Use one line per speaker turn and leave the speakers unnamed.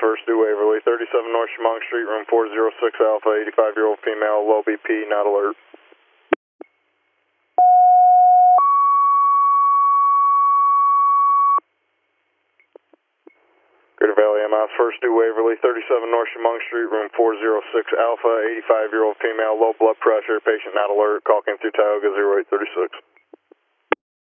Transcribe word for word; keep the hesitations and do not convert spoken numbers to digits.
First due Waverly, thirty-seven North Chemung Street, room four oh six Alpha, eighty-five-year-old female, low B P, not alert. Greater Valley M S, First due Waverly, thirty-seven North Chemung Street, room four oh six Alpha, eighty-five-year-old female, low blood pressure, patient not alert, call came through Tioga zero eight three six.